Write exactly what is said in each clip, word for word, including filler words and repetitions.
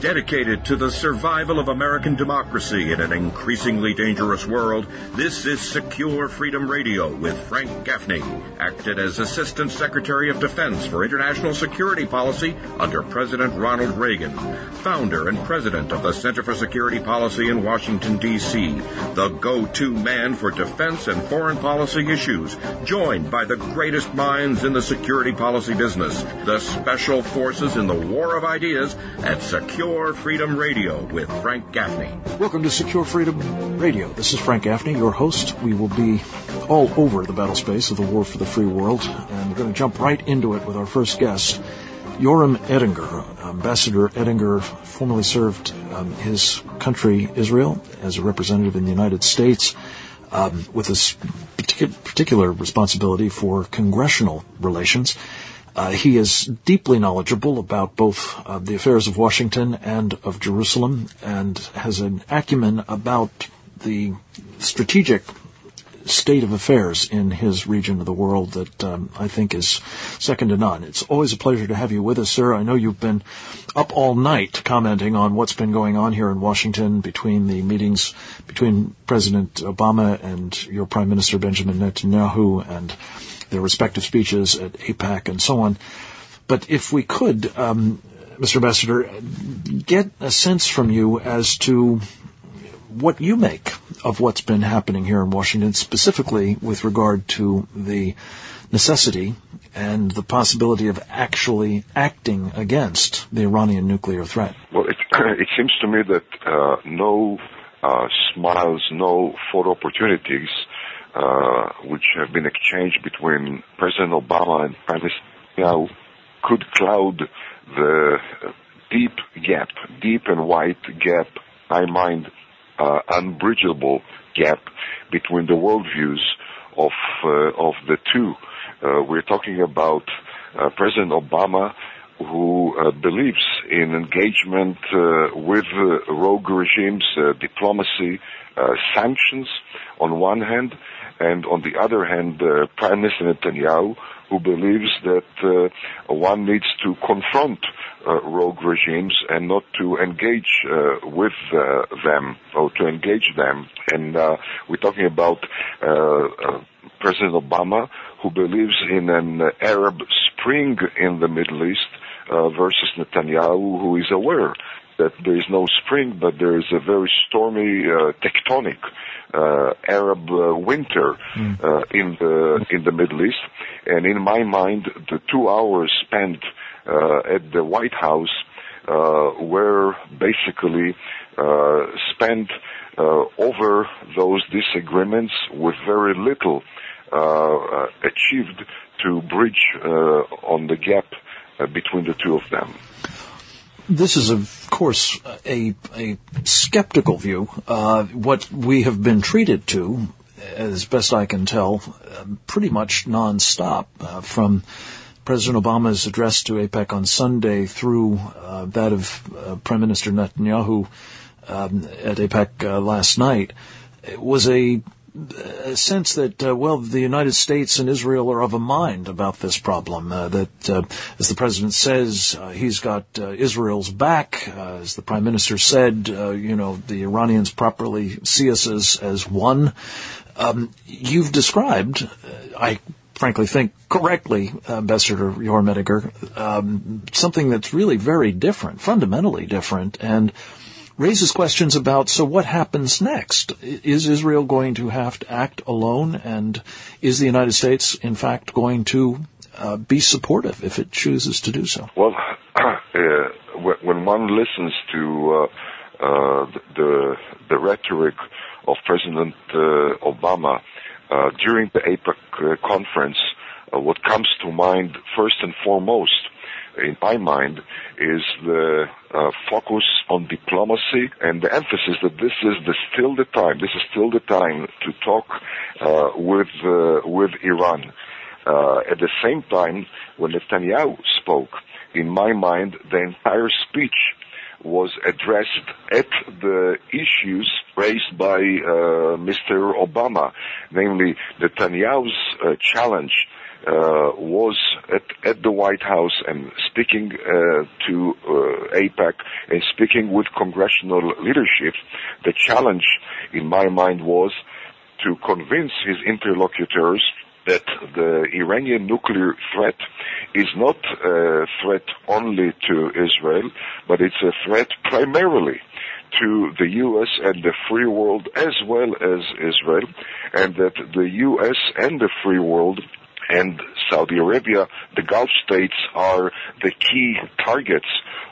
Dedicated to the survival of American democracy in an increasingly dangerous world, this is Secure Freedom Radio with Frank Gaffney, acted as Assistant Secretary of Defense for International Security Policy under President Ronald Reagan, founder and president of the Center for Security Policy in Washington, D C, the go-to man for defense and foreign policy issues, joined by the greatest minds in the security policy business, the Special Forces in the War of Ideas, at Secure Freedom Radio with Frank Gaffney. Welcome to Secure Freedom Radio. This is Frank Gaffney, your host. We will be all over the battle space of the war for the free world, and we're going to jump right into it with our first guest, Yoram Ettinger. Ambassador Ettinger formerly served um, his country, Israel, as a representative in the United States, um, with this particular, particular responsibility for congressional relations. Uh, he is deeply knowledgeable about both uh, the affairs of Washington and of Jerusalem, and has an acumen about the strategic state of affairs in his region of the world that um, I think is second to none. It's always a pleasure to have you with us, sir. I know you've been up all night commenting on what's been going on here in Washington between the meetings between President Obama and your Prime Minister Benjamin Netanyahu and their respective speeches at AIPAC and so on. But if we could, um, Mister Ambassador, get a sense from you as to what you make of what's been happening here in Washington, specifically with regard to the necessity and the possibility of actually acting against the Iranian nuclear threat. Well, it, it seems to me that uh, no uh, smiles, no photo opportunities Uh, which have been exchanged between President Obama and Prime Minister Netanyahu could cloud the deep gap, deep and wide gap, I mind, uh, unbridgeable gap between the worldviews of uh, of the two. Uh, we're talking about uh, President Obama, who uh, believes in engagement uh, with uh, rogue regimes, uh, diplomacy, uh, sanctions on one hand, and on the other hand, uh, Prime Minister Netanyahu, who believes that uh, one needs to confront uh, rogue regimes and not to engage uh, with uh, them or to engage them. And uh, we're talking about uh, uh, President Obama, who believes in an Arab Spring in the Middle East, uh, versus Netanyahu, who is aware that there is no spring, but there is a very stormy uh, tectonic uh, Arab uh, winter uh, in the in the Middle East. And in my mind, the two hours spent uh, at the White House uh, were basically uh, spent uh, over those disagreements with very little uh, achieved to bridge uh, on the gap uh, between the two of them. This is, of course, a, a skeptical view. Uh, what we have been treated to, as best I can tell, uh, pretty much nonstop, uh, from President Obama's address to AIPAC on Sunday through uh, that of uh, Prime Minister Netanyahu um, at AIPAC uh, last night, it was a a sense that, uh, well, the United States and Israel are of a mind about this problem, uh, that, uh, as the President says, uh, he's got uh, Israel's back. Uh, as the Prime Minister said, uh, you know, the Iranians properly see us as, as one. Um, you've described, uh, I frankly think correctly, Ambassador Yoram Ettinger, um, something that's really very different, fundamentally different, and raises questions about, so what happens next? Is Israel going to have to act alone, and is the United States, in fact, going to uh, be supportive if it chooses to do so? Well, uh, when one listens to uh, uh, the the rhetoric of President uh, Obama uh, during the AIPAC uh, conference, uh, what comes to mind first and foremost, in my mind, is the uh, focus on diplomacy and the emphasis that this is the, still the time, this is still the time to talk uh, with uh, with Iran. Uh, at the same time, when Netanyahu spoke, in my mind, the entire speech was addressed at the issues raised by uh, Mister Obama, namely Netanyahu's uh, challenge uh, was at, at the White House and speaking uh, to uh, AIPAC and speaking with congressional leadership, the challenge in my mind was to convince his interlocutors that the Iranian nuclear threat is not a threat only to Israel, but it's a threat primarily to the U S and the free world as well as Israel, and that the U S and the free world and Saudi Arabia, the Gulf states, are the key targets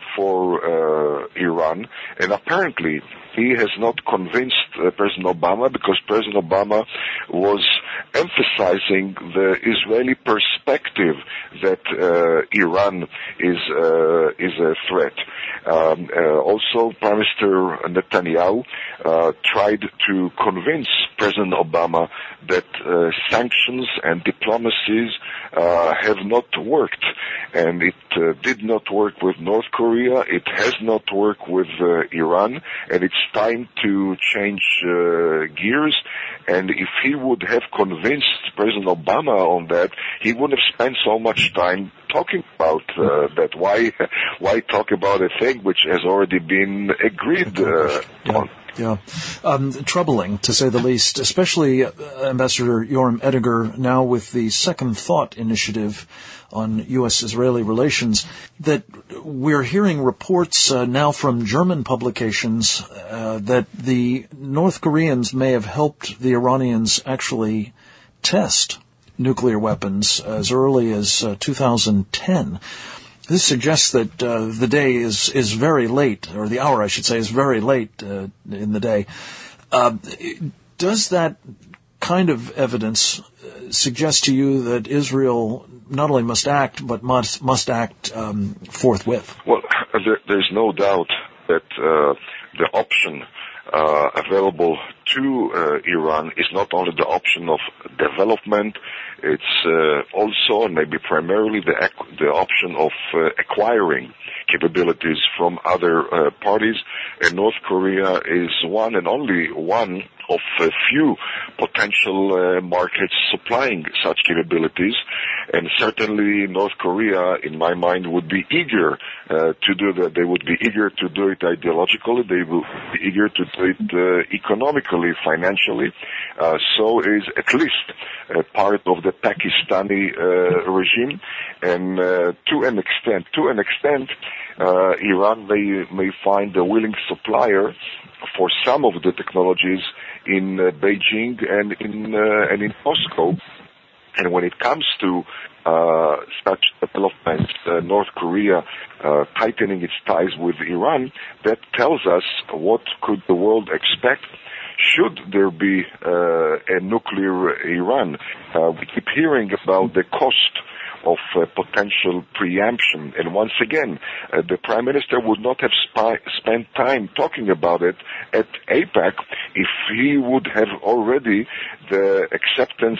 for uh, Iran. And apparently he has not convinced uh, President Obama, because President Obama was emphasizing the Israeli perspective that uh, Iran is uh, is a threat. Um, uh, also, Prime Minister Netanyahu uh, tried to convince President Obama that uh, sanctions and diplomacies uh, have not worked, and it uh, did not work with North Korea. It has not worked with uh, Iran, and it's time to change uh, gears. And if he would have convinced President Obama on that, he wouldn't have spent so much time talking about uh, that. Why, why talk about a thing which has already been agreed uh, yeah. on? Yeah. Um, troubling, to say the least, especially uh, Ambassador Yoram Ettinger, now with the Second Thought initiative on U S-Israeli relations, that we're hearing reports uh, now from German publications uh, that the North Koreans may have helped the Iranians actually test nuclear weapons as early as uh, two thousand ten. This suggests that uh, the day is, is very late, or the hour, I should say, is very late uh, in the day. Uh, does that kind of evidence suggest to you that Israel not only must act, but must must act um, forthwith? Well, there, there's no doubt that uh, the option uh, available to uh, Iran is not only the option of development, it's uh, also, and maybe primarily, the the option of uh, acquiring capabilities from other uh, parties. And North Korea is one and only one of a few potential uh, markets supplying such capabilities. And certainly North Korea, in my mind, would be eager uh, to do that. They would be eager to do it ideologically. They will be eager to do it uh, economically, financially. Uh, so is at least uh, part of the Pakistani uh, regime. And uh, to an extent, to an extent, uh, Iran may, may find a willing supplier for some of the technologies in uh, Beijing and in uh, and in Moscow. And when it comes to uh, such developments, uh, North Korea uh, tightening its ties with Iran, that tells us what could the world expect should there be uh, a nuclear Iran. Uh, we keep hearing about the cost of uh, potential preemption. And once again, uh, the Prime Minister would not have sp- spent time talking about it at AIPAC if he would have already the acceptance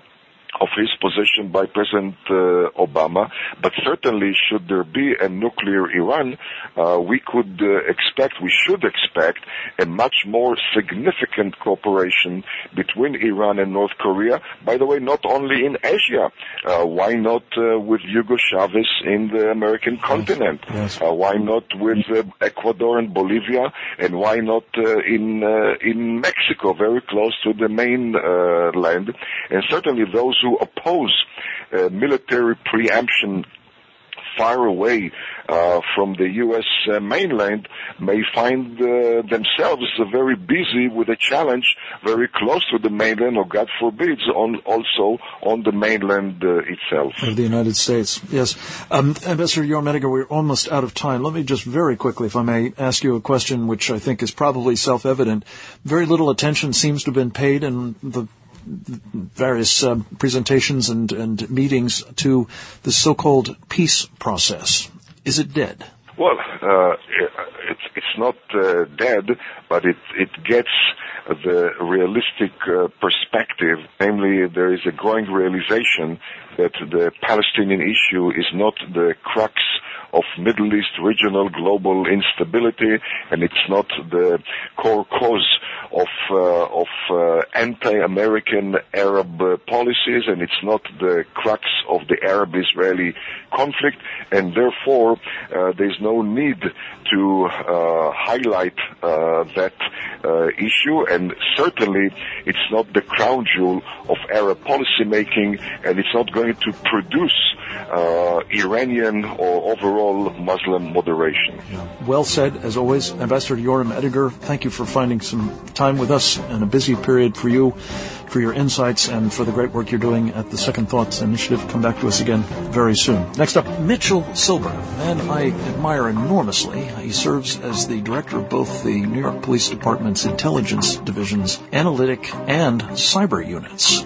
of his position by President uh, Obama. But certainly, should there be a nuclear Iran, uh, we could uh, expect, we should expect, a much more significant cooperation between Iran and North Korea. By the way, not only in Asia. Uh, why not uh, with Hugo Chavez in the American continent? Yes. Uh, why not with uh, Ecuador and Bolivia? And why not uh, in uh, in Mexico, very close to the mainland? Uh, and certainly those who oppose uh, military preemption far away uh, from the U S uh, mainland may find uh, themselves uh, very busy with a challenge very close to the mainland, or God forbid, on, also on the mainland uh, itself. Of the United States, yes. Um, Ambassador Yoram Ettinger, we're almost out of time. Let me just very quickly, if I may, ask you a question which I think is probably self-evident. Very little attention seems to have been paid in the various uh, presentations and, and meetings to the so-called peace process. Is it dead? Well, uh, it's it's not uh, dead, but it it gets the realistic uh, perspective. Namely, there is a growing realization that the Palestinian issue is not the crux of Middle East regional global instability, and it's not the core cause of uh, of uh, anti-American Arab uh, policies, and it's not the crux of the Arab-Israeli conflict, and therefore uh, there's no need to uh, highlight uh, that uh, issue, and certainly it's not the crown jewel of Arab policymaking, and it's not going to produce uh, Iranian or overall Muslim moderation. Yeah. Well said, as always. Ambassador Yoram Ettinger, thank you for finding some time with us in a busy period for you, for your insights, and for the great work you're doing at the Second Thoughts Initiative. Come back to us again very soon. Next up, Mitchell Silber, a man I admire enormously. He serves as the director of both the New York Police Department's Intelligence Division's Analytic and Cyber Units.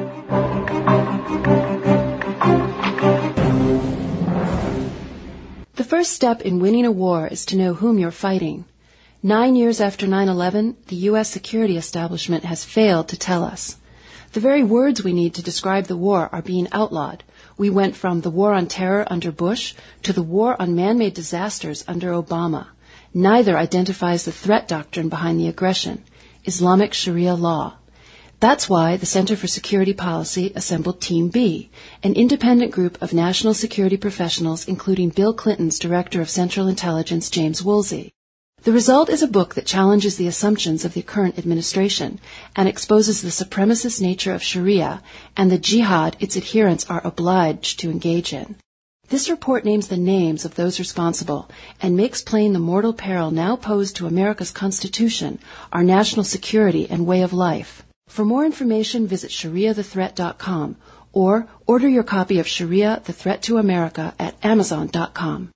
The first step in winning a war is to know whom you're fighting. Nine years after nine eleven, the U S security establishment has failed to tell us. The very words we need to describe the war are being outlawed. We went from the war on terror under Bush to the war on man-made disasters under Obama. Neither identifies the threat doctrine behind the aggression, Islamic Sharia law. That's why the Center for Security Policy assembled Team B, an independent group of national security professionals, including Bill Clinton's Director of Central Intelligence, James Woolsey. The result is a book that challenges the assumptions of the current administration and exposes the supremacist nature of Sharia and the jihad its adherents are obliged to engage in. This report names the names of those responsible and makes plain the mortal peril now posed to America's Constitution, our national security, and way of life. For more information, visit sharia the threat dot com or order your copy of Sharia, the Threat to America at amazon dot com.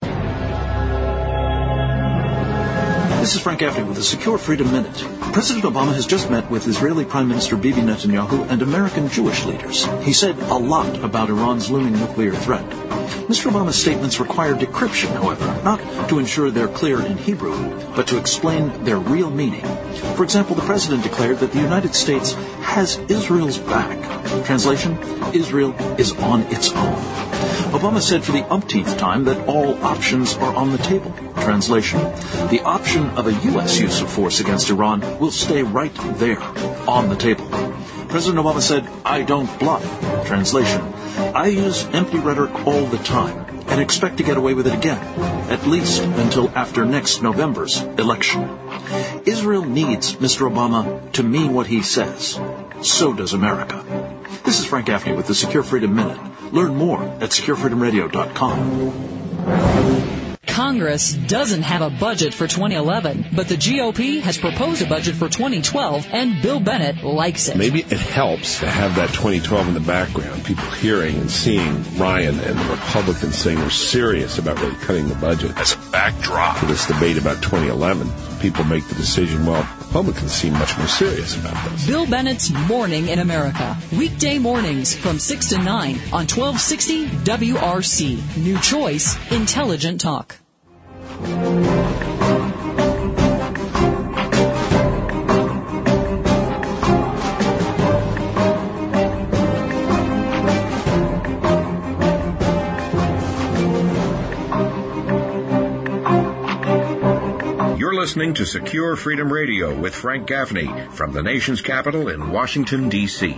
This is Frank Gaffney with the Secure Freedom Minute. President Obama has just met with Israeli Prime Minister Bibi Netanyahu and American Jewish leaders. He said a lot about Iran's looming nuclear threat. Mister Obama's statements require decryption, however, not to ensure they're clear in Hebrew, but to explain their real meaning. For example, the president declared that the United States has Israel's back. Translation, Israel is on its own. Obama said for the umpteenth time that all options are on the table. Translation, the option of a U S use of force against Iran will stay right there, on the table. President Obama said, I don't bluff. Translation, I use empty rhetoric all the time and expect to get away with it again, at least until after next November's election. Israel needs Mister Obama to mean what he says. So does America. This is Frank Gaffney with the Secure Freedom Minute. Learn more at secure freedom radio dot com. Congress doesn't have a budget for twenty eleven, but the G O P has proposed a budget for twenty twelve, and Bill Bennett likes it. Maybe it helps to have that twenty twelve in the background, people hearing and seeing Ryan and the Republicans saying they're serious about really cutting the budget as a backdrop to this debate about twenty eleven. People make the decision, well, Republicans seem much more serious about this. Bill Bennett's Morning in America. Weekday mornings from six to nine on twelve sixty W R C. New choice, intelligent talk. You're listening to Secure Freedom Radio with Frank Gaffney from the nation's capital in Washington, D C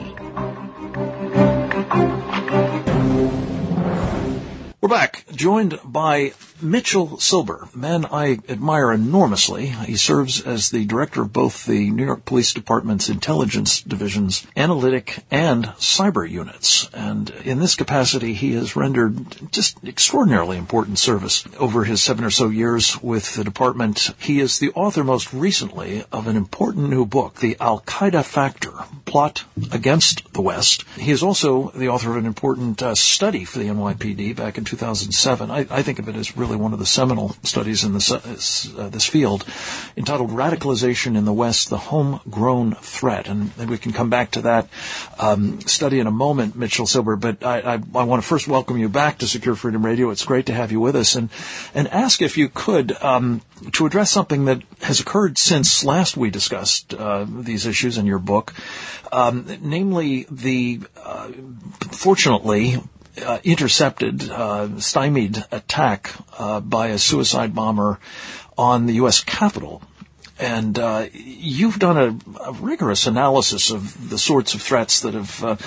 We're back, joined by Mitchell Silber, a man I admire enormously. He serves as the director of both the New York Police Department's Intelligence Division's Analytic and Cyber Units. And in this capacity, he has rendered just extraordinarily important service over his seven or so years with the department. He is the author most recently of an important new book, The Al-Qaeda Factor, Plot Against the West. He is also the author of an important uh, study for the N Y P D back in two thousand seven. I, I think of it as really one of the seminal studies in this, uh, this field, entitled Radicalization in the West, the Homegrown Threat. And, and we can come back to that um, study in a moment, Mitchell Silber, but I, I, I want to first welcome you back to Secure Freedom Radio. It's great to have you with us, and, and ask if you could, um, to address something that has occurred since last we discussed uh, these issues in your book, um, namely the, uh, fortunately, uh, intercepted, uh, stymied attack uh, by a suicide bomber on the U S Capitol. And uh, you've done a, a rigorous analysis of the sorts of threats that have uh,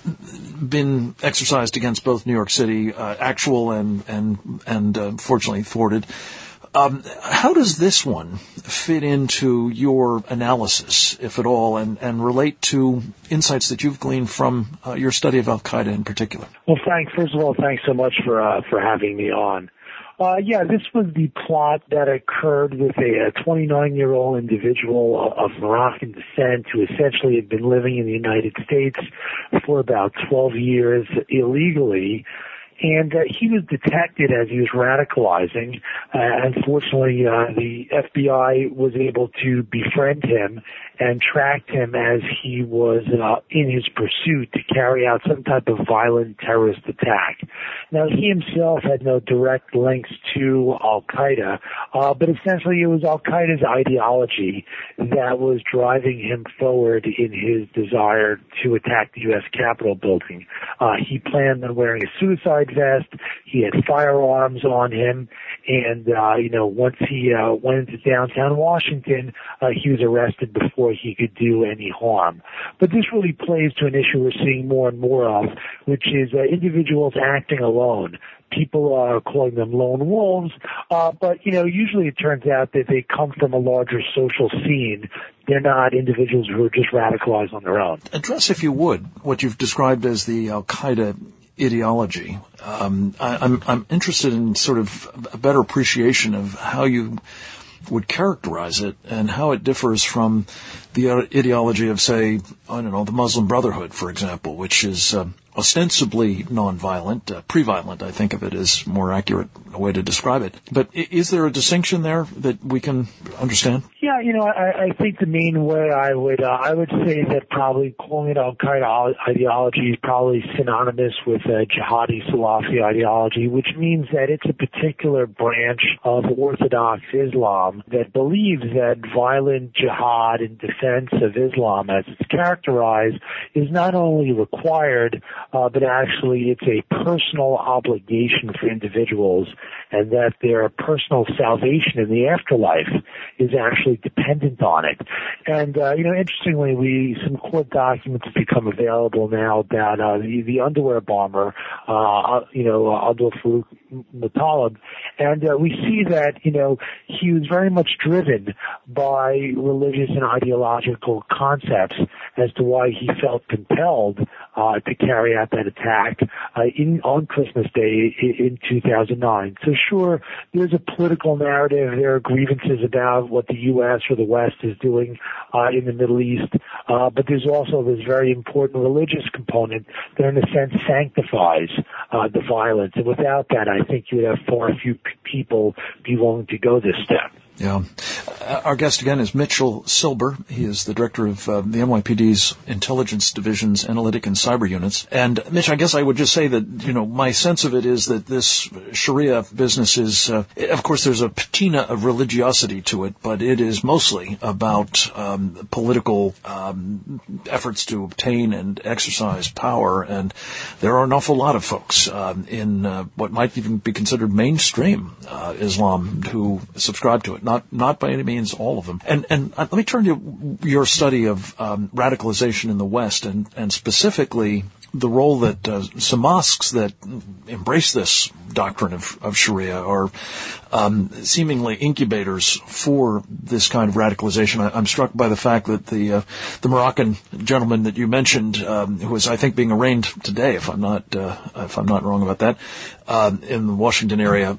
been exercised against both New York City, uh, actual and and and uh, fortunately thwarted. Um, how does this one fit into your analysis, if at all, and, and relate to insights that you've gleaned from uh, your study of Al-Qaeda in particular? Well, Frank, first of all, thanks so much for uh, for having me on. Uh, yeah, this was the plot that occurred with a twenty-nine-year-old individual of Moroccan descent who essentially had been living in the United States for about twelve years illegally. And uh, he was detected as he was radicalizing. Uh, unfortunately, uh, the F B I was able to befriend him and tracked him as he was uh, in his pursuit to carry out some type of violent terrorist attack. Now, he himself had no direct links to Al-Qaeda, uh, but essentially it was Al-Qaeda's ideology that was driving him forward in his desire to attack the U S Capitol building. Uh, he planned on wearing a suicide vest. He had firearms on him. And, uh, you know, once he uh, went into downtown Washington, uh, he was arrested before he could do any harm. But this really plays to an issue we're seeing more and more of, which is uh, individuals acting alone. People are calling them lone wolves, uh, but, you know, usually it turns out that they come from a larger social scene. They're not individuals who are just radicalized on their own. Address, if you would, what you've described as the Al-Qaeda ideology. Um, I, I'm, I'm interested in sort of a better appreciation of how you would characterize it and how it differs from the ideology of, say, I don't know, the Muslim Brotherhood, for example, which is uh, ostensibly nonviolent, uh, pre-violent, I think of it as more accurate way to describe it. But is there a distinction there that we can understand? Yeah, you know, I, I think the main way I would, uh, I would say that probably calling it Al-Qaeda ideology is probably synonymous with uh, jihadi Salafi ideology, which means that it's a particular branch of Orthodox Islam that believes that violent jihad in defense of Islam, as it's characterized, is not only required, uh, but actually it's a personal obligation for individuals, and that their personal salvation in the afterlife is actually dependent on it. And, uh, you know, interestingly, we, some court documents have become available now about, uh, the, the underwear bomber, uh, you know, Abdul Farouk Muttalib. And, uh, we see that, you know, he was very much driven by religious and ideological concepts as to why he felt compelled, uh, to carry out that attack, uh, in, on Christmas Day in, in two thousand nine. So sure, there's a political narrative. There are grievances about what the U S or the West is doing uh, in the Middle East, uh, but there's also this very important religious component that, in a sense, sanctifies uh, the violence. And without that, I think you would have far few p- people be willing to go this step. Yeah. Our guest again is Mitchell Silber. He is the director of uh, the N Y P D's Intelligence Division's Analytic and Cyber Units. And, Mitch, I guess I would just say that, you know, my sense of it is that this Sharia business is, uh, of course, there's a patina of religiosity to it, but it is mostly about um, political um, efforts to obtain and exercise power. And there are an awful lot of folks um, in uh, what might even be considered mainstream uh, Islam who subscribe to it. Not, not by any means all of them. And, and let me turn to your study of um, radicalization in the West, and, and specifically the role that uh, some mosques that embrace this doctrine of, of Sharia are um, seemingly incubators for this kind of radicalization. I, I'm struck by the fact that the uh, the Moroccan gentleman that you mentioned, um, who is, I think, being arraigned today, if I'm not uh, if I'm not wrong about that, um, in the Washington area,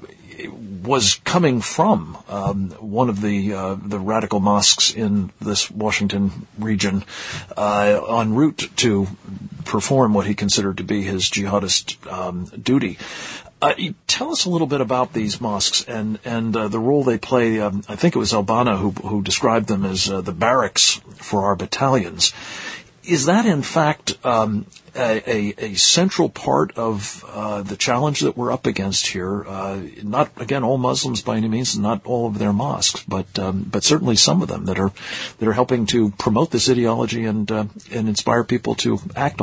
was coming from um, one of the uh, the radical mosques in this Washington region, uh, en route to perform what he considered to be his jihadist um, duty. Uh, tell us a little bit about these mosques and and uh, the role they play. Um, I think it was Al-Banna who who described them as uh, the barracks for our battalions. Is that in fact um, a, a, a central part of uh, the challenge that we're up against here? Uh, not again all Muslims by any means, not all of their mosques, but um, but certainly some of them that are that are helping to promote this ideology and uh, and inspire people to act on it.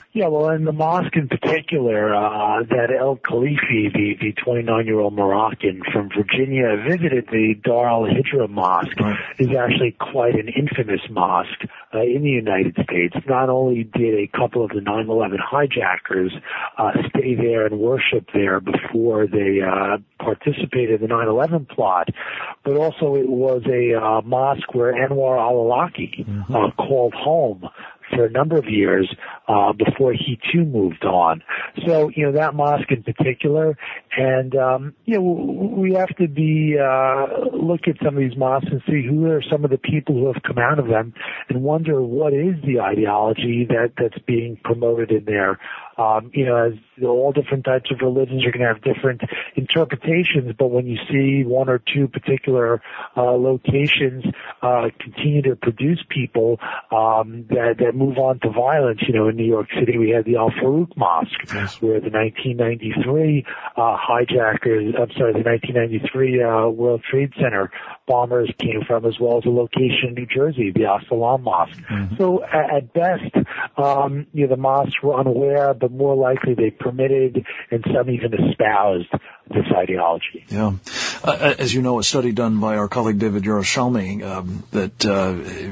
Yeah, well, in the mosque in particular, uh, that El Khalifi, the, the twenty-nine-year-old Moroccan from Virginia, visited the Dar al-Hijra Mosque, right. is actually quite an infamous mosque uh, in the United States. Not only did a couple of the nine eleven hijackers uh, stay there and worship there before they uh, participated in the nine eleven plot, but also it was a uh, mosque where Anwar al-Awlaki mm-hmm. uh, called home for a number of years uh, before he too moved on. So, you know, that mosque in particular, and, um, you know, we have to be, uh, look at some of these mosques and see who are some of the people who have come out of them and wonder what is the ideology that, that's being promoted in there. Um, you know, as all different types of religions are going to have different interpretations, but when you see one or two particular uh, locations uh, continue to produce people um, that, that move on to violence, you know, in New York City we had the Al Farouk Mosque, yes. where the nineteen ninety-three uh, hijackers, I'm sorry, the nineteen ninety-three uh, World Trade Center bombers came from, as well as a location in New Jersey, the Al Salam Mosque. Mm-hmm. So at, at best, um, you know, the mosques were unaware, but more likely they permitted and some even espoused this ideology. Yeah. Uh, as you know, a study done by our colleague David Yerushalmi um, that uh,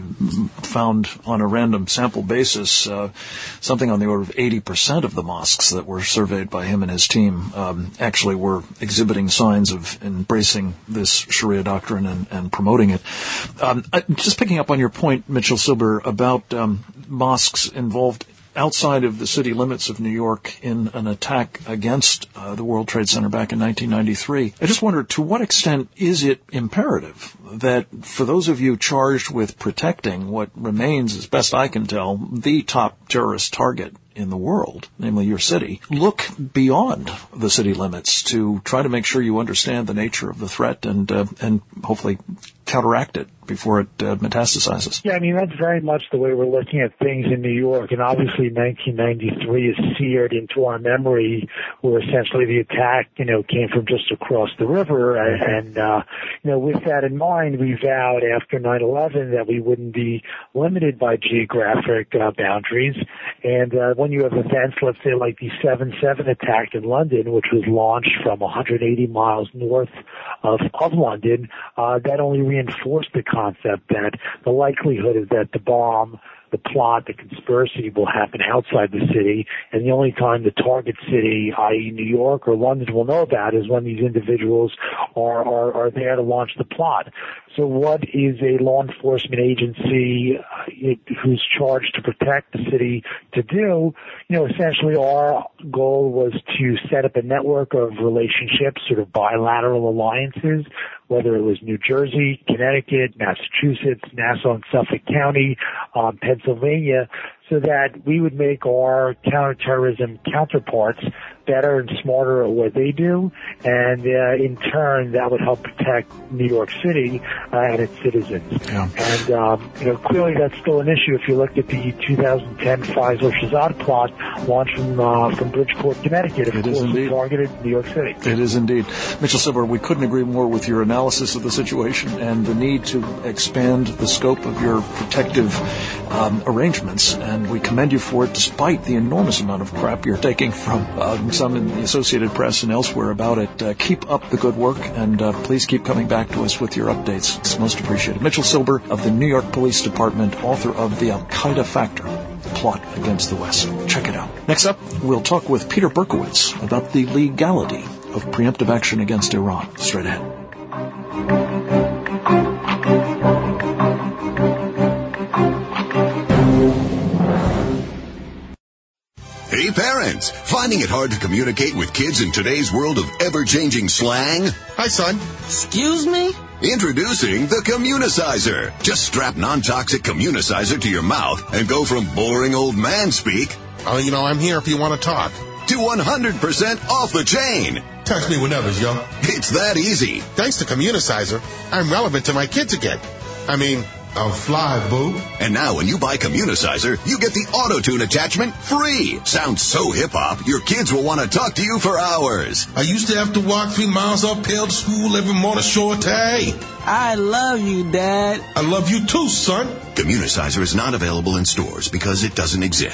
found on a random sample basis uh, something on the order of eighty percent of the mosques that were surveyed by him and his team um, actually were exhibiting signs of embracing this Sharia doctrine and, and promoting it. Um, just picking up on your point, Mitchell Silber, about um, mosques involved outside of the city limits of New York in an attack against uh, the World Trade Center back in nineteen ninety-three. I just wonder, to what extent is it imperative that for those of you charged with protecting what remains, as best I can tell, the top terrorist target in the world, namely your city, look beyond the city limits to try to make sure you understand the nature of the threat and uh, and hopefully counteract it before it uh, metastasizes? Yeah, I mean, that's very much the way we're looking at things in New York. And obviously nineteen ninety-three is seared into our memory, where essentially the attack, you know, came from just across the river. And, uh, you know, with that in mind, we vowed after nine eleven that we wouldn't be limited by geographic uh, boundaries. And uh, when you have events, let's say like the seven seven attack in London, which was launched from one hundred eighty miles north of, of London, uh, that only reinforced the concept that the likelihood is that the bomb, the plot, the conspiracy will happen outside the city, and the only time the target city, that is. New York or London, will know about is when these individuals are, are, are there to launch the plot. So what is a law enforcement agency uh, it, who's charged to protect the city to do? You know, essentially our goal was to set up a network of relationships, sort of bilateral alliances, whether it was New Jersey, Connecticut, Massachusetts, Nassau and Suffolk County, um, Pennsylvania, so that we would make our counterterrorism counterparts better and smarter at what they do, and uh, in turn that would help protect New York City uh, and its citizens. Yeah. And um, you know, clearly that's still an issue. If you look at the two thousand ten Faisal-Shahzad plot launched from uh, from Bridgeport, Connecticut, of it course, is indeed. targeted New York City. It is indeed. Mitchell Silber, we couldn't agree more with your analysis of the situation and the need to expand the scope of your protective um, arrangements, and we commend you for it, despite the enormous amount of crap you're taking from uh, some in the Associated Press and elsewhere about it. Uh, keep up the good work, and uh, please keep coming back to us with your updates. It's most appreciated. Mitchell Silber of the New York Police Department, author of The Al-Qaeda Factor, The Plot Against the West. Check it out. Next up, we'll talk with Peter Berkowitz about the legality of preemptive action against Iran. Straight ahead. Hey parents, finding it hard to communicate with kids in today's world of ever-changing slang? Hi son. Excuse me? Introducing the Communicizer. Just strap non-toxic Communicizer to your mouth and go from boring old man speak, oh, you know, I'm here if you want to talk, to one hundred percent off the chain. Text me whenever, yo. It's that easy. Thanks to Communicizer, I'm relevant to my kids again. I mean, I'm fly, boo. And now when you buy Communicizer, you get the auto-tune attachment free. Sounds so hip-hop, your kids will want to talk to you for hours. I used to have to walk three miles uphill to school every morning, short. Hey. I love you, Dad. I love you too, son. Communicizer is not available in stores because it doesn't exist.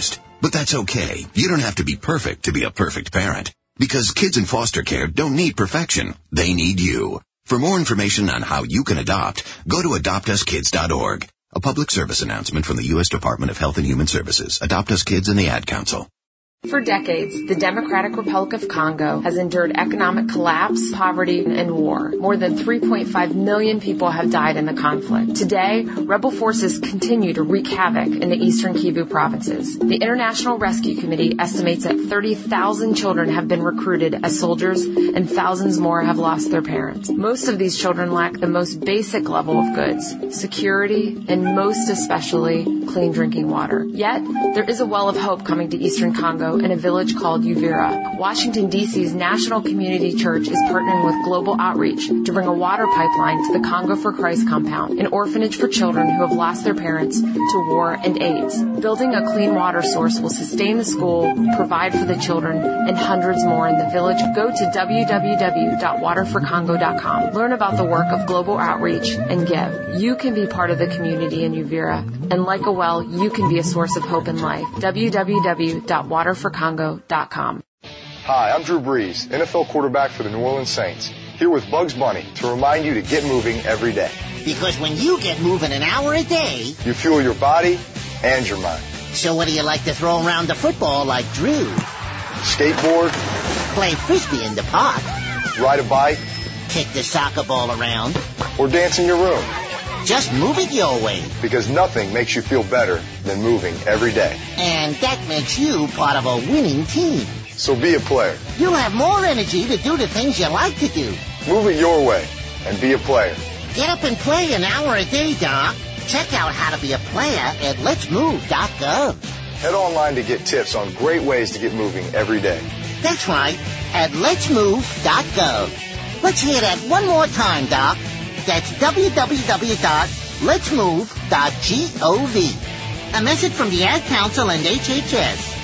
But that's okay. You don't have to be perfect to be a perfect parent. Because kids in foster care don't need perfection. They need you. For more information on how you can adopt, go to adopt us kids dot org. A public service announcement from the U S Department of Health and Human Services, Adopt Us Kids, and the Ad Council. For decades, the Democratic Republic of Congo has endured economic collapse, poverty, and war. More than three point five million people have died in the conflict. Today, rebel forces continue to wreak havoc in the eastern Kivu provinces. The International Rescue Committee estimates that thirty thousand children have been recruited as soldiers and thousands more have lost their parents. Most of these children lack the most basic level of goods, security, and most especially clean drinking water. Yet, there is a well of hope coming to eastern Congo in a village called Uvira. Washington, D C's National Community Church is partnering with Global Outreach to bring a water pipeline to the Congo for Christ compound, an orphanage for children who have lost their parents to war and AIDS. Building a clean water source will sustain the school, provide for the children, and hundreds more in the village. Go to w w w dot water for congo dot com. Learn about the work of Global Outreach and give. You can be part of the community in Uvira, and like a well, you can be a source of hope and life. w w w dot water for congo dot com. Hi, I'm Drew Brees, N F L quarterback for the New Orleans Saints, here with Bugs Bunny to remind you to get moving every day. Because when you get moving an hour a day, you fuel your body and your mind. So what do you like to throw around the football like Drew? Skateboard. Play frisbee in the park. Ride a bike. Kick the soccer ball around. Or dance in your room. Just move it your way. Because nothing makes you feel better than moving every day. And that makes you part of a winning team. So be a player. You'll have more energy to do the things you like to do. Move it your way and be a player. Get up and play an hour a day, Doc. Check out how to be a player at lets move dot gov. Head online to get tips on great ways to get moving every day. That's right, at lets move dot gov. Let's hear that one more time, Doc. That's w w w dot lets move dot gov. A message from the Ad Council and H H S.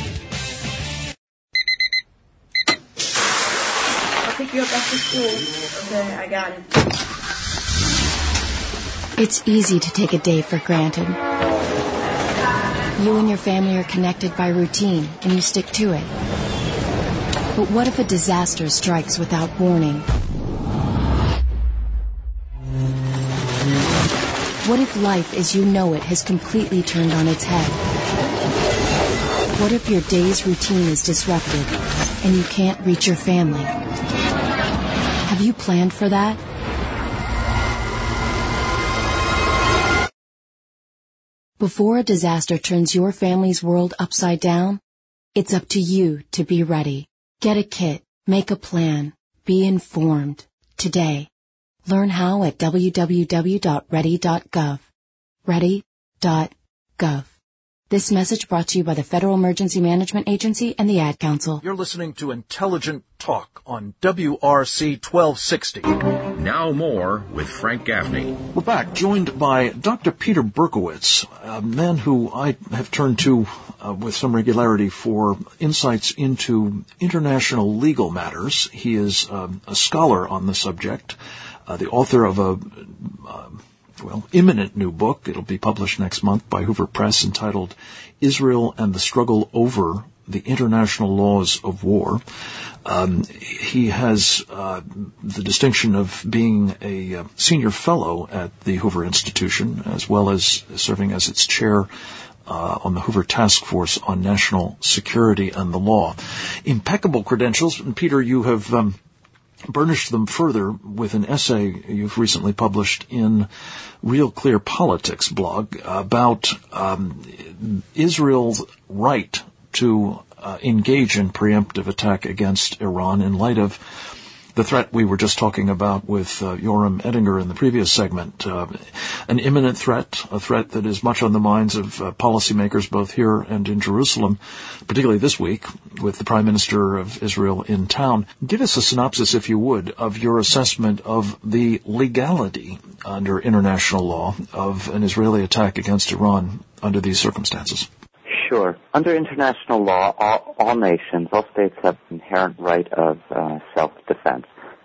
I'll pick you up after school. Okay, I got it. It's easy to take a day for granted. You and your family are connected by routine, and you stick to it. But what if a disaster strikes without warning? What if life as you know it has completely turned on its head? What if your day's routine is disrupted and you can't reach your family? Have you planned for that? Before a disaster turns your family's world upside down, it's up to you to be ready. Get a kit, make a plan, be informed. Today. Learn how at w w w dot ready dot gov. ready dot gov. This message brought to you by the Federal Emergency Management Agency and the Ad Council. You're listening to Intelligent Talk on W R C twelve sixty. Now more with Frank Gaffney. We're back, joined by Doctor Peter Berkowitz, a man who I have turned to uh, with some regularity for insights into international legal matters. He is um, a scholar on the subject, uh, the author of a uh, well, imminent new book. It'll be published next month by Hoover Press, entitled Israel and the Struggle Over the International Laws of War. Um, he has uh, the distinction of being a uh, senior fellow at the Hoover Institution, as well as serving as its chair uh, on the Hoover Task Force on National Security and the Law. Impeccable credentials. And Peter, you have um, burnished them further with an essay you've recently published in Real Clear Politics blog about um, Israel's right to uh, engage in preemptive attack against Iran in light of the threat we were just talking about with uh, Yoram Ettinger in the previous segment. Uh, an imminent threat, a threat that is much on the minds of uh, policymakers both here and in Jerusalem, particularly this week with the Prime Minister of Israel in town. Give us a synopsis, if you would, of your assessment of the legality under international law of an Israeli attack against Iran under these circumstances. Sure. Under international law, all, all nations, all states have an inherent right of uh, self-defense.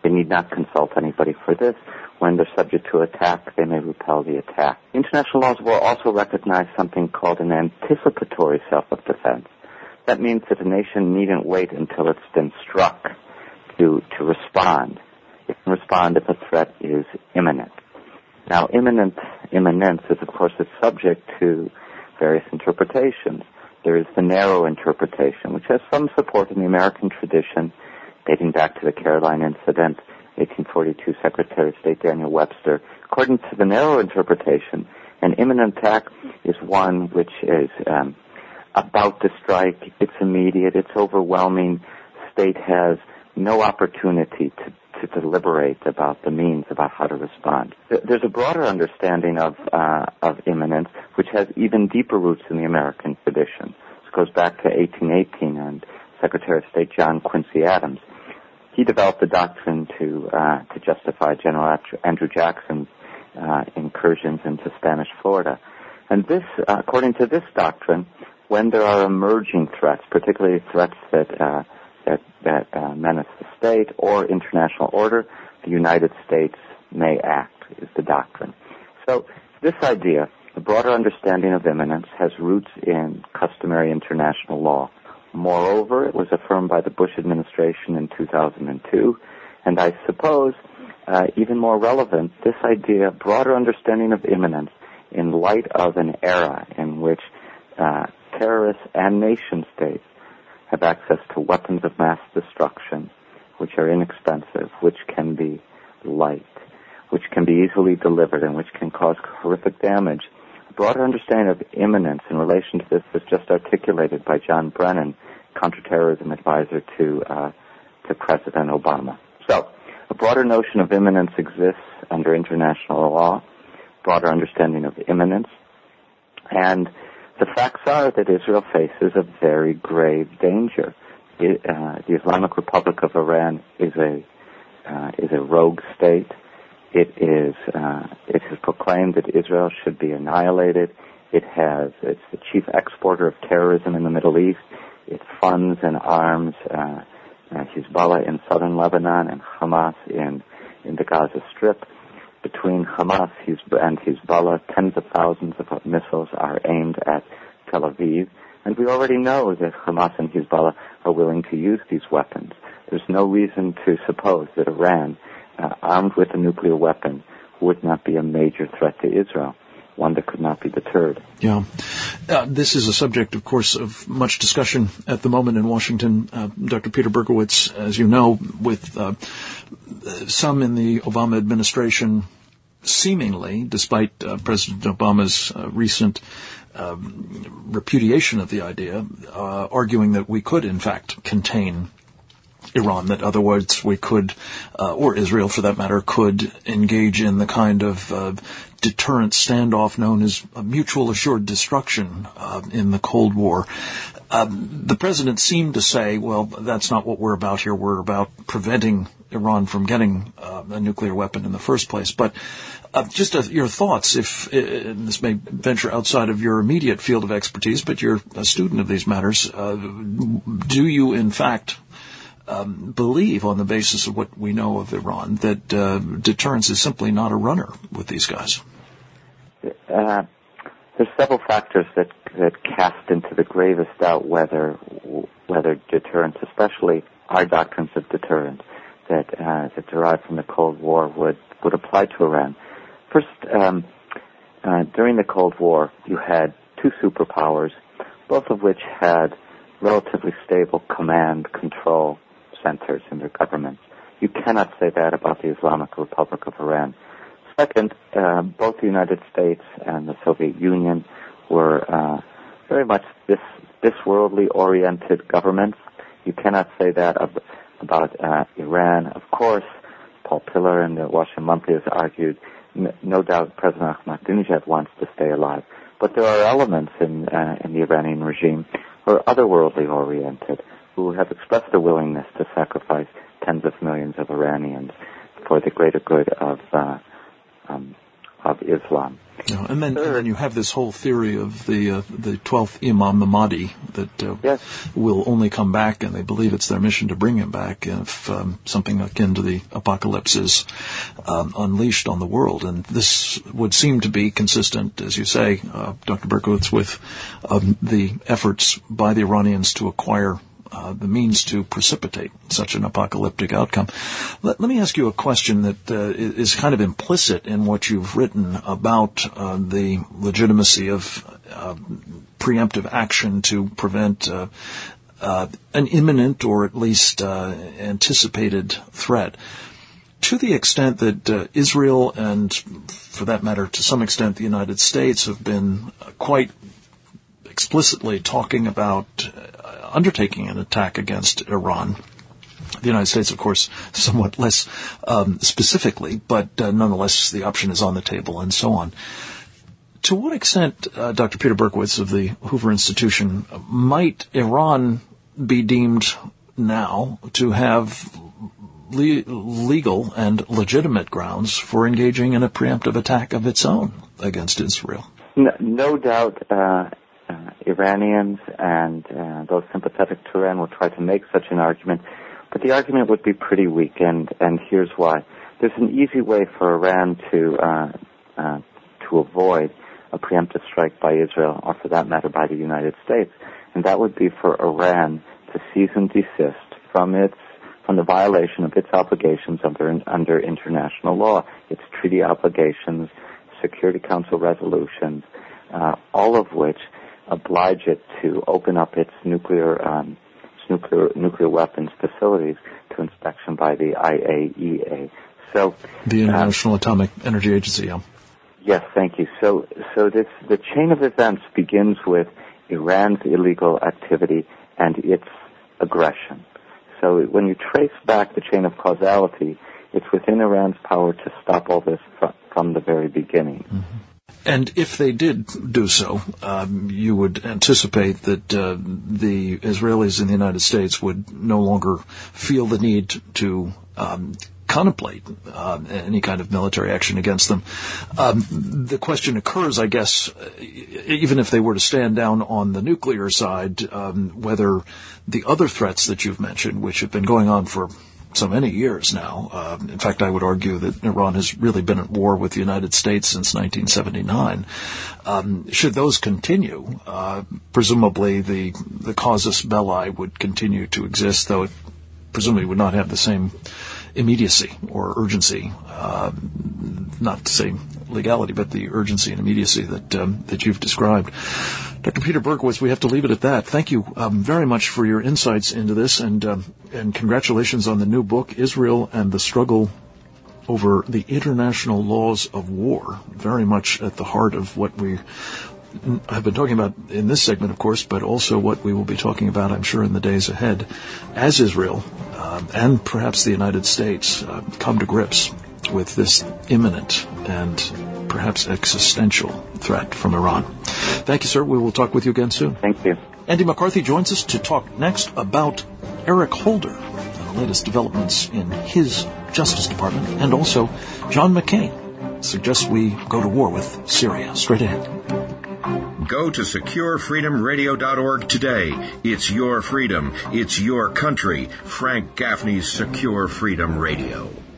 They need not consult anybody for this. When they're subject to attack, they may repel the attack. International laws will also recognize something called an anticipatory self-defense. That means that a nation needn't wait until it's been struck to, to respond. It can respond if a threat is imminent. Now, imminent, imminence is, of course, is subject to various interpretations. There is the narrow interpretation, which has some support in the American tradition, dating back to the Caroline Incident, eighteen forty-two, Secretary of State Daniel Webster. According to the narrow interpretation, an imminent attack is one which is um, about to strike. It's immediate. It's overwhelming. State has no opportunity to to deliberate about the means, about how to respond. There's a broader understanding of uh, of imminence, which has even deeper roots in the American tradition. This goes back to eighteen eighteen and Secretary of State John Quincy Adams. He developed the doctrine to uh, to justify General Andrew Jackson's uh, incursions into Spanish Florida. And this, uh, according to this doctrine, when there are emerging threats, particularly threats that uh, that, that uh, menace the state or international order, the United States may act, is the doctrine. So this idea, the broader understanding of imminence, has roots in customary international law. Moreover, it was affirmed by the Bush administration in two thousand two, and I suppose, uh, even more relevant, this idea, broader understanding of imminence in light of an era in which uh, terrorists and nation-states have access to weapons of mass destruction, which are inexpensive, which can be light, which can be easily delivered, and which can cause horrific damage. A broader understanding of imminence in relation to this was just articulated by John Brennan, counterterrorism advisor to uh, to President Obama. So, a broader notion of imminence exists under international law, broader understanding of imminence, and the facts are that Israel faces a very grave danger. It, uh, the Islamic Republic of Iran is a uh, is a rogue state. It is uh, it has proclaimed that Israel should be annihilated. It has it's the chief exporter of terrorism in the Middle East. It funds and arms uh, uh, Hezbollah in southern Lebanon and Hamas in in the Gaza Strip. Between Hamas and Hezbollah, tens of thousands of missiles are aimed at Tel Aviv, and we already know that Hamas and Hezbollah are willing to use these weapons. There's no reason to suppose that Iran, uh, armed with a nuclear weapon, would not be a major threat to Israel, one that could not be deterred. Yeah. Uh, this is a subject, of course, of much discussion at the moment in Washington. Uh, Doctor Peter Berkowitz, as you know, with uh, some in the Obama administration seemingly, despite uh, President Obama's uh, recent um, repudiation of the idea, uh, arguing that we could, in fact, contain Iran, that otherwise we could, uh, or Israel for that matter, could engage in the kind of uh, deterrent standoff known as a mutual assured destruction uh, in the Cold War. Um, the president seemed to say, well, that's not what we're about here. We're about preventing Iran from getting uh, a nuclear weapon in the first place. But uh, just uh, your thoughts, if uh, and this may venture outside of your immediate field of expertise, but you're a student of these matters, uh, do you in fact um, believe, on the basis of what we know of Iran, that uh, deterrence is simply not a runner with these guys? Uh, there's several factors that that cast into the gravest doubt whether whether deterrence, especially our doctrines of deterrence that uh, that derive from the Cold War, would would apply to Iran. First, um, uh, during the Cold War, you had two superpowers, both of which had relatively stable command control centers in their governments. You cannot say that about the Islamic Republic of Iran. Second, uh, both the United States and the Soviet Union were uh, very much this this worldly oriented governments. You cannot say that of, about uh, Iran. Of course, Paul Pillar in the Washington Monthly has argued, n- no doubt President Ahmadinejad wants to stay alive. But there are elements in, uh, in the Iranian regime who are otherworldly oriented, who have expressed a willingness to sacrifice tens of millions of Iranians for the greater good of uh, um, of Islam. Yeah, and then, and then you have this whole theory of the uh, the twelfth Imam, the Mahdi, that uh, yes. will only come back, and they believe it's their mission to bring him back if um, something akin to the apocalypse is um, unleashed on the world. And this would seem to be consistent, as you say, uh, Doctor Berkowitz, with um, the efforts by the Iranians to acquire Uh, the means to precipitate such an apocalyptic outcome. Let, let me ask you a question that uh, is kind of implicit in what you've written about uh, the legitimacy of uh, preemptive action to prevent uh, uh, an imminent or at least uh, anticipated threat. To the extent that uh, Israel and, for that matter, to some extent the United States have been quite explicitly talking about uh, undertaking an attack against Iran. The United States, of course, somewhat less um, specifically, but uh, nonetheless the option is on the table and so on. To what extent, uh, Doctor Peter Berkowitz of the Hoover Institution, might Iran be deemed now to have le- legal and legitimate grounds for engaging in a preemptive attack of its own against Israel? No, no doubt uh, uh, Iranians and uh, those sympathetic to Iran will try to make such an argument, but the argument would be pretty weak, and, and here's why. There's an easy way for Iran to uh, uh, to avoid a preemptive strike by Israel, or for that matter by the United States, and that would be for Iran to cease and desist from its from the violation of its obligations under under international law, its treaty obligations, Security Council resolutions, uh, all of which oblige it to open up its nuclear um, its nuclear nuclear weapons facilities to inspection by the I A E A. So the International uh, Atomic Energy Agency. Yeah. Yes, thank you. So so this the chain of events begins with Iran's illegal activity and its aggression. So when you trace back the chain of causality, it's within Iran's power to stop all this from, from the very beginning. Mm-hmm. And if they did do so, um, you would anticipate that uh, the Israelis in the United States would no longer feel the need to um, contemplate uh, any kind of military action against them. Um, the question occurs, I guess, even if they were to stand down on the nuclear side, um, whether the other threats that you've mentioned, which have been going on for so many years now. Uh, in fact, I would argue that Iran has really been at war with the United States since nineteen seventy-nine. Um, should those continue, uh, presumably the, the casus belli would continue to exist, though it presumably would not have the same immediacy or urgency, uh, not to say legality, but the urgency and immediacy that um, that you've described. Doctor Peter Berkowitz, we have to leave it at that. Thank you um, very much for your insights into this, and um, and congratulations on the new book, Israel and the Struggle Over the International Laws of War. Very much at the heart of what we have been talking about in this segment, of course, but also what we will be talking about, I'm sure, in the days ahead, as Israel um, and perhaps the United States uh, come to grips with this imminent and perhaps existential threat from Iran. Thank you, sir. We will talk with you again soon. Thank you. Andy McCarthy joins us to talk next about Eric Holder and the latest developments in his Justice Department, and also John McCain suggests we go to war with Syria. Straight ahead. Go to secure freedom radio dot org today. It's your freedom. It's your country. Frank Gaffney's Secure Freedom Radio.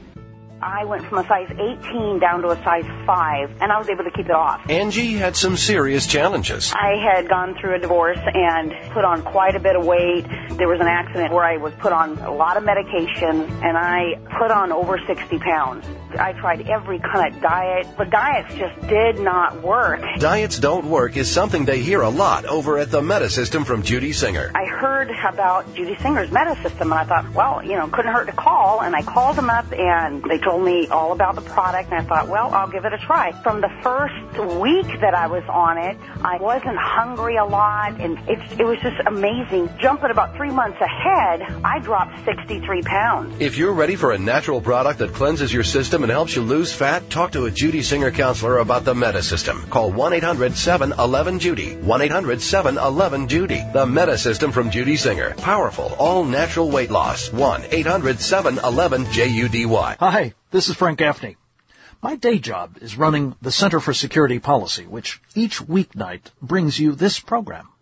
I went from a size eighteen down to a size five, and I was able to keep it off. Angie had some serious challenges. I had gone through a divorce and put on quite a bit of weight. There was an accident where I was put on a lot of medication, and I put on over sixty pounds. I tried every kind of diet, but diets just did not work. Diets don't work is something they hear a lot over at the Metasystem from Judy Singer. I heard about Judy Singer's Metasystem, and I thought, well, you know, couldn't hurt to call, and I called them up, and they told me all about the product, and I thought, well, I'll give it a try. From the first week that I was on it, I wasn't hungry a lot, and it, it was just amazing. Jumping about three months ahead, I dropped sixty-three pounds. If you're ready for a natural product that cleanses your system and helps you lose fat, talk to a Judy Singer counselor about the Metasystem. Call one eight hundred seven one one Judy. one eight hundred seven one one Judy. The Metasystem from Judy Singer. Powerful, all-natural weight loss. one eight hundred seven one one J U D Y. Hi, this is Frank Gaffney. My day job is running the Center for Security Policy, which each weeknight brings you this program.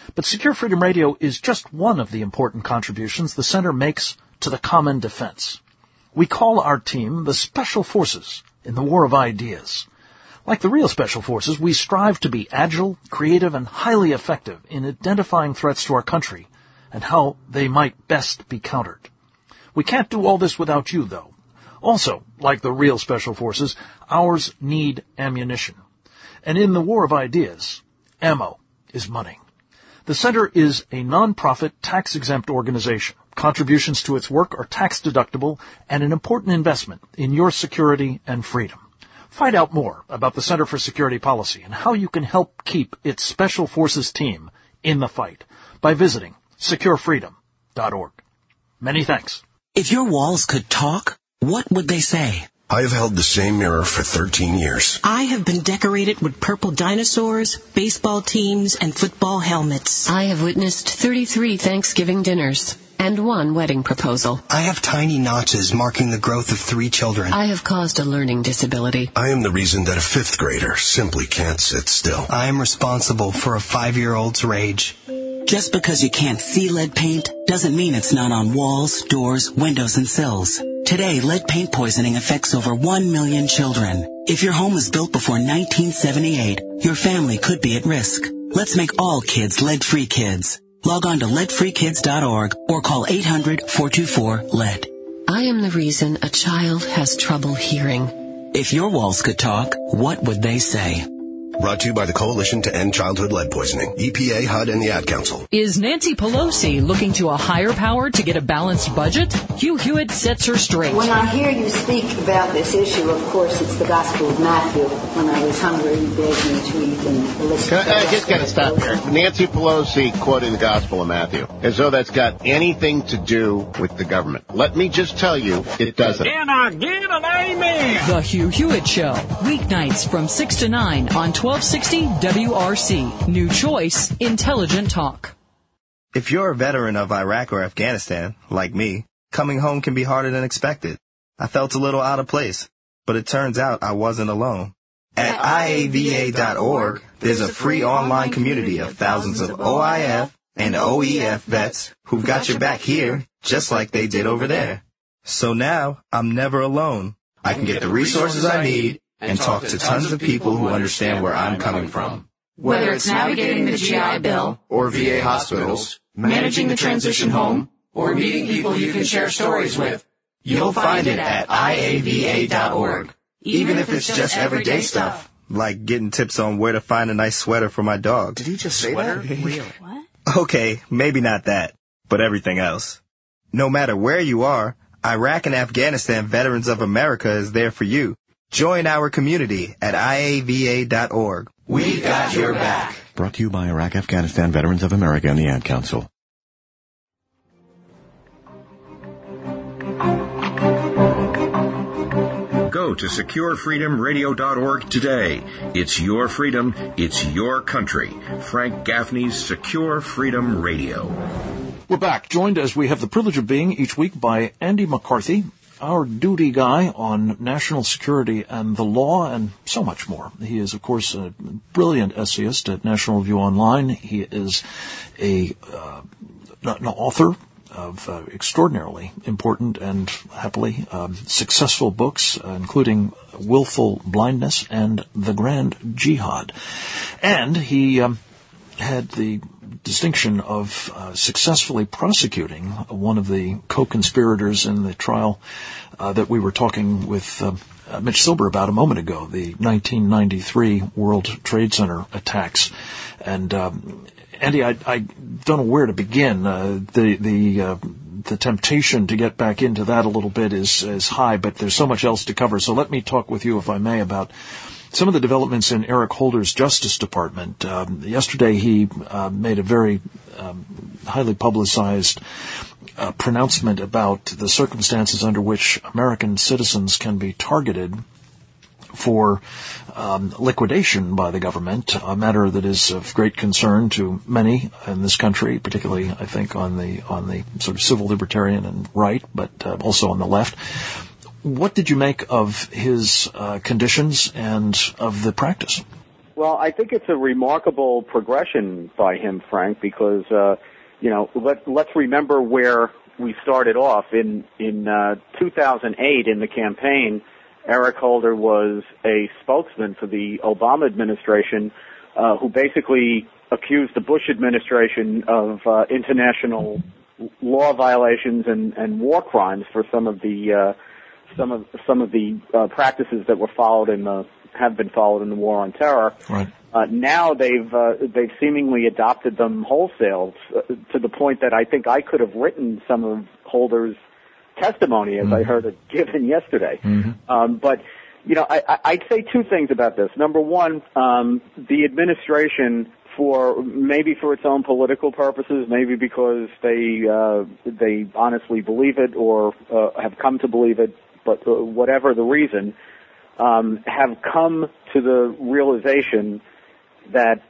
But Secure Freedom Radio is just one of the important contributions the Center makes to the common defense. We call our team the Special Forces in the War of Ideas. Like the real Special Forces, we strive to be agile, creative, and highly effective in identifying threats to our country and how they might best be countered. We can't do all this without you, though. Also, like the real Special Forces, ours need ammunition. And in the War of Ideas, ammo is money. The Center is a non-profit, tax-exempt organization. Contributions to its work are tax-deductible and an important investment in your security and freedom. Find out more about the Center for Security Policy and how you can help keep its Special Forces team in the fight by visiting secure freedom dot org. Many thanks. If your walls could talk, what would they say? I have held the same mirror for thirteen years. I have been decorated with purple dinosaurs, baseball teams, and football helmets. I have witnessed thirty-three Thanksgiving dinners and one wedding proposal. I have tiny notches marking the growth of three children. I have caused a learning disability. I am the reason that a fifth grader simply can't sit still. I am responsible for a five-year-old's rage. Just because you can't see lead paint doesn't mean it's not on walls, doors, windows, and sills. Today, lead paint poisoning affects over one million children. If your home was built before nineteen seventy-eight, your family could be at risk. Let's make all kids lead-free kids. Log on to lead free kids dot org or call eight hundred, four two four, lead. I am the reason a child has trouble hearing. If your walls could talk, what would they say? Brought to you by the Coalition to End Childhood Lead Poisoning, E P A, H U D, and the Ad Council. Is Nancy Pelosi looking to a higher power to get a balanced budget? Hugh Hewitt sets her straight. When I hear you speak about this issue, of course, it's the Gospel of Matthew. When I was hungry, you begged me to eat and listen. Can I, I just got to stop here. Nancy Pelosi quoting the Gospel of Matthew, as though that's got anything to do with the government. Let me just tell you, it doesn't. Can I get an amen? The Hugh Hewitt Show, weeknights from six to nine on twelve sixty W R C. New choice, intelligent talk. If you're a veteran of Iraq or Afghanistan, like me, coming home can be harder than expected. I felt a little out of place, but it turns out I wasn't alone. At I A V A dot org, there's a free online community of thousands of O I F and O E F vets who've got your back here, just like they did over there. So now, I'm never alone. I can get the resources I need and talk to tons of people who understand where I'm coming from. Whether it's navigating the G I Bill, or V A hospitals, managing the transition home, or meeting people you can share stories with, you'll find it at I A V A dot org. Even if it's just everyday stuff, like getting tips on where to find a nice sweater for my dog. Did he just say that? Really? What? Okay, maybe not that, but everything else. No matter where you are, Iraq and Afghanistan Veterans of America is there for you. Join our community at I A V A dot org. We've got your back. Brought to you by Iraq Afghanistan Veterans of America and the Ad Council. Go to secure freedom radio dot org today. It's your freedom. It's your country. Frank Gaffney's Secure Freedom Radio. We're back, joined as we have the privilege of being each week by Andy McCarthy, our duty guy on national security and the law and so much more. He is, of course, a brilliant essayist at National Review Online. He is a uh, an author of uh, extraordinarily important and happily um, successful books, uh, including Willful Blindness and The Grand Jihad. And he um, had the distinction of uh, successfully prosecuting one of the co-conspirators in the trial uh, that we were talking with uh, uh, Mitch Silber about a moment ago, the nineteen ninety-three World Trade Center attacks. And um, Andy, I, I don't know where to begin. Uh, the the uh, the temptation to get back into that a little bit is is high, but there's so much else to cover. So let me talk with you, if I may, about some of the developments in Eric Holder's Justice Department. Um, yesterday he uh, made a very um, highly publicized uh, pronouncement about the circumstances under which American citizens can be targeted for um, liquidation by the government, a matter that is of great concern to many in this country, particularly, I think, on the on the sort of civil libertarian and right, but uh, also on the left. What did you make of his uh, conditions and of the practice? Well, I think it's a remarkable progression by him, Frank, because, uh, you know, let, let's remember where we started off. In, in uh, two thousand eight, in the campaign, Eric Holder was a spokesman for the Obama administration, uh, who basically accused the Bush administration of uh, international law violations and, and war crimes for some of the uh, some of some of the uh, practices that were followed in the have been followed in the war on terror. Right. Uh, now they've uh, they've seemingly adopted them wholesale uh, to the point that I think I could have written some of Holder's testimony as mm-hmm. I heard it given yesterday. Mm-hmm. Um, but you know, I, I, I'd say two things about this. Number one, um, the administration, for maybe for its own political purposes, maybe because they uh, they honestly believe it or uh, have come to believe it, but uh, whatever the reason, um, have come to the realization that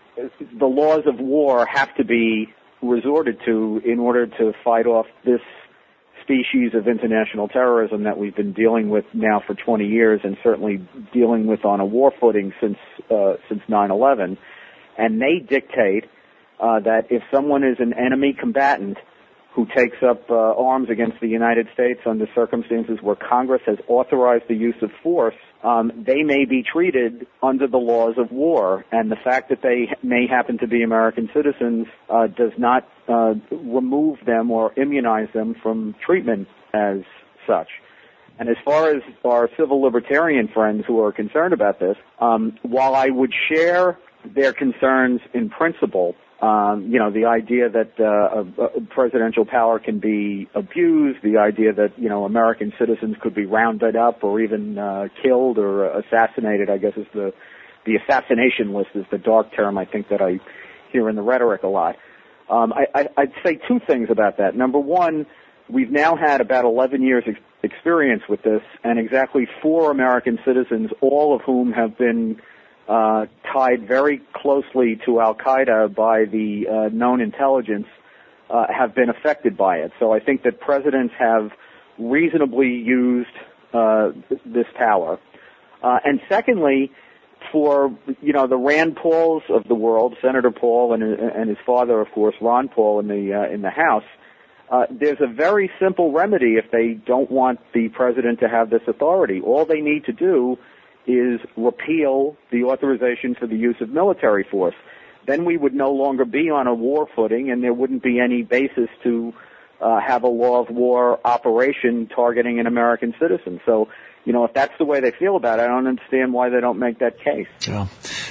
the laws of war have to be resorted to in order to fight off this species of international terrorism that we've been dealing with now for twenty years, and certainly dealing with on a war footing since uh, since nine eleven. And they dictate uh, that if someone is an enemy combatant who takes up uh, arms against the United States under circumstances where Congress has authorized the use of force, um, they may be treated under the laws of war. And the fact that they may happen to be American citizens uh, does not uh, remove them or immunize them from treatment as such. And as far as our civil libertarian friends who are concerned about this, um, while I would share their concerns in principle, Um, you know, the idea that uh, a, a presidential power can be abused, the idea that, you know, American citizens could be rounded up or even uh, killed or assassinated, I guess is the, the assassination list is the dark term I think that I hear in the rhetoric a lot. Um, I, I, I'd say two things about that. Number one, we've now had about eleven years ex- experience with this, and exactly four American citizens, all of whom have been Uh, tied very closely to Al-Qaeda by the uh, known intelligence, uh, have been affected by it. So I think that presidents have reasonably used uh, this power. Uh, and secondly, for, you know, the Rand Pauls of the world, Senator Paul and, and his father, of course, Ron Paul in the uh, in the House, uh, there's a very simple remedy if they don't want the president to have this authority. All they need to do is repeal the authorization for the use of military force. Then we would no longer be on a war footing, and there wouldn't be any basis to uh, have a law of war operation targeting an American citizen. So, you know, if that's the way they feel about it, I don't understand why they don't make that case. Yeah.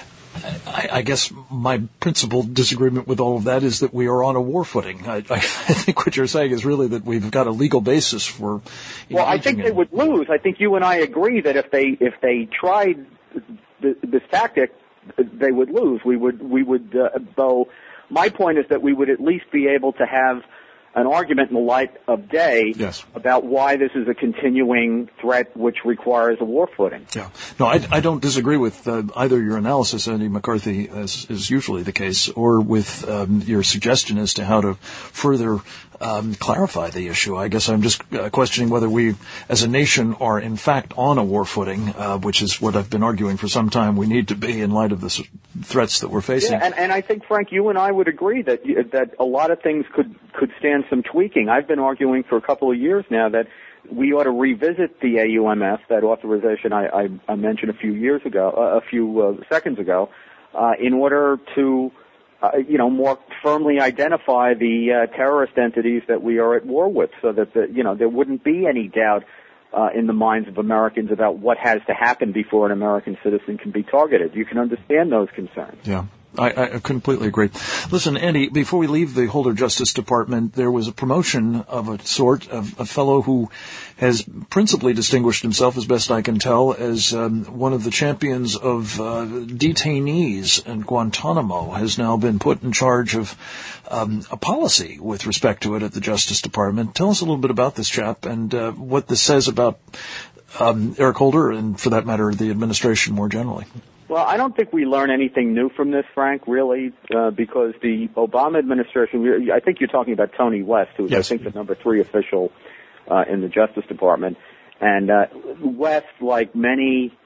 I, I guess my principal disagreement with all of that is that we are on a war footing. I, I, I think what you're saying is really that we've got a legal basis for. Well, I think they would lose. I think you and I agree that if they if they tried th- this tactic, they would lose. We would we would. Uh, though, my point is that we would at least be able to have an argument in the light of day yes. about why this is a continuing threat which requires a war footing. Yeah. No, I, I don't disagree with uh, either your analysis, Andy McCarthy, as is usually the case, or with um, your suggestion as to how to further um, clarify the issue. I guess I'm just uh, questioning whether we, as a nation, are in fact on a war footing, uh, which is what I've been arguing for some time we need to be in light of the s- threats that we're facing. Yeah, and, and I think, Frank, you and I would agree that that a lot of things could could stand some tweaking. I've been arguing for a couple of years now that we ought to revisit the A U M F, that authorization I, I, I mentioned a few years ago, uh, a few uh, seconds ago, uh, in order to, uh, you know, more firmly identify the uh, terrorist entities that we are at war with, so that the, you know, there wouldn't be any doubt uh, in the minds of Americans about what has to happen before an American citizen can be targeted. You can understand those concerns. Yeah. I, I completely agree. Listen, Andy, before we leave the Holder Justice Department, there was a promotion of a sort of a fellow who has principally distinguished himself, as best I can tell, as um, one of the champions of uh, detainees in Guantanamo, has now been put in charge of um, a policy with respect to it at the Justice Department. Tell us a little bit about this chap and uh, what this says about um, Eric Holder and, for that matter, the administration more generally. Well, I don't think we learn anything new from this, Frank, really, uh, because the Obama administration, I think you're talking about Tony West, who's, yes. I think, the number three official uh, in the Justice Department. And uh, West, like many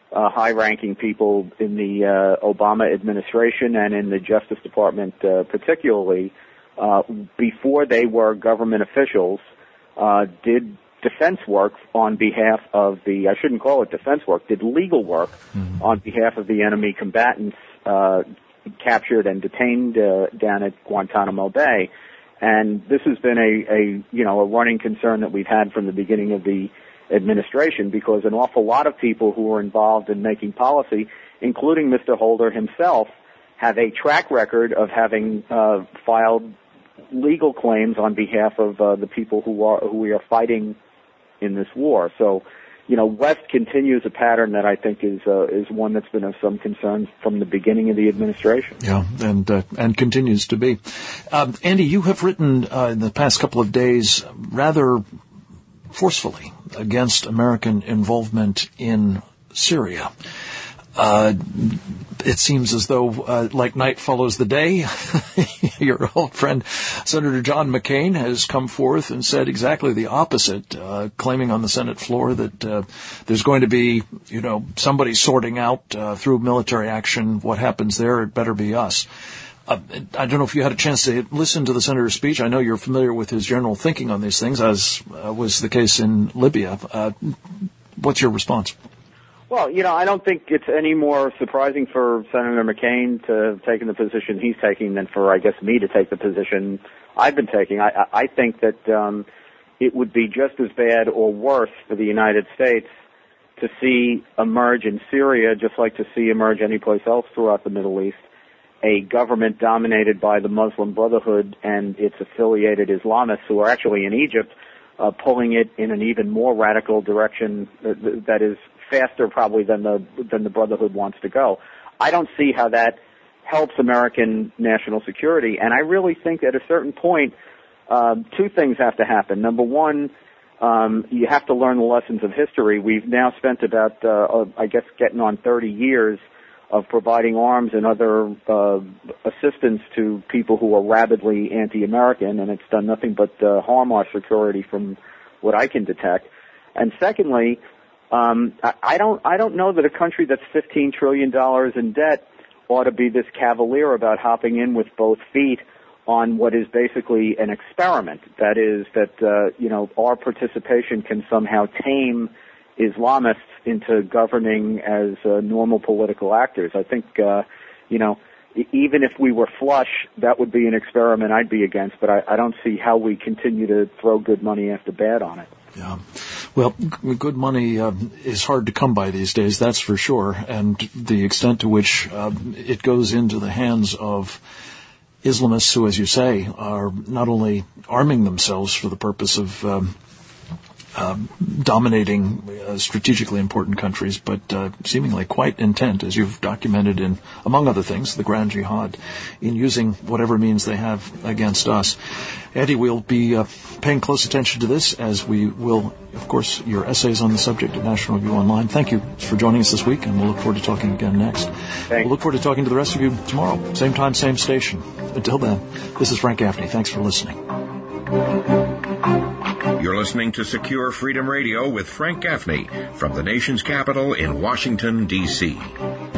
uh, high-ranking people in the uh, Obama administration and in the Justice Department uh, particularly, uh, before they were government officials, uh, did defense work on behalf of the, I shouldn't call it defense work, did legal work mm-hmm. on behalf of the enemy combatants uh, captured and detained uh, down at Guantanamo Bay. And this has been a, a, you know, a running concern that we've had from the beginning of the administration, because an awful lot of people who are involved in making policy, including Mister Holder himself, have a track record of having uh, filed legal claims on behalf of uh, the people who are who we are fighting in this war. So, you know, West continues a pattern that I think is uh, is one that's been of some concern from the beginning of the administration. Yeah, and uh, and continues to be. Um, Andy, you have written uh, in the past couple of days rather forcefully against American involvement in Syria. Uh, it seems as though, uh, like night follows the day, your old friend Senator John McCain has come forth and said exactly the opposite, uh, claiming on the Senate floor that uh, there's going to be, you know, somebody sorting out uh, through military action what happens there. It better be us. Uh, I don't know if you had a chance to listen to the senator's speech. I know you're familiar with his general thinking on these things, as uh, was the case in Libya. Uh, what's your response? Well, you know, I don't think it's any more surprising for Senator McCain to have taken the position he's taking than for, I guess, me to take the position I've been taking. I, I think that um, it would be just as bad or worse for the United States to see emerge in Syria, just like to see emerge anyplace else throughout the Middle East, a government dominated by the Muslim Brotherhood and its affiliated Islamists who are actually in Egypt, uh, pulling it in an even more radical direction that, that is faster probably than the than the Brotherhood wants to go. I don't see how that helps American national security, and I really think at a certain point, um, two things have to happen. Number one, um, you have to learn the lessons of history. We've now spent about, uh, I guess, getting on thirty years of providing arms and other uh, assistance to people who are rabidly anti-American, and it's done nothing but uh, harm our security from what I can detect. And secondly, um, I, I don't I don't know that a country that's fifteen trillion dollars in debt ought to be this cavalier about hopping in with both feet on what is basically an experiment. That is that uh, you know our participation can somehow tame Islamists into governing as uh, normal political actors. I think, uh, you know, even if we were flush, that would be an experiment I'd be against, but I, I don't see how we continue to throw good money after bad on it. Yeah. Well, g- good money uh, is hard to come by these days, that's for sure, and the extent to which uh, it goes into the hands of Islamists who, as you say, are not only arming themselves for the purpose of um, Uh, dominating uh, strategically important countries, but uh, seemingly quite intent, as you've documented in, among other things, the Grand Jihad, in using whatever means they have against us. Eddie, we'll be uh, paying close attention to this, as we will, of course, your essays on the subject at National Review Online. Thank you for joining us this week, and we'll look forward to talking again next. Thanks. We'll look forward to talking to the rest of you tomorrow, same time, same station. Until then, this is Frank Gaffney. Thanks for listening. You're listening to Secure Freedom Radio with Frank Gaffney from the nation's capital in Washington, D C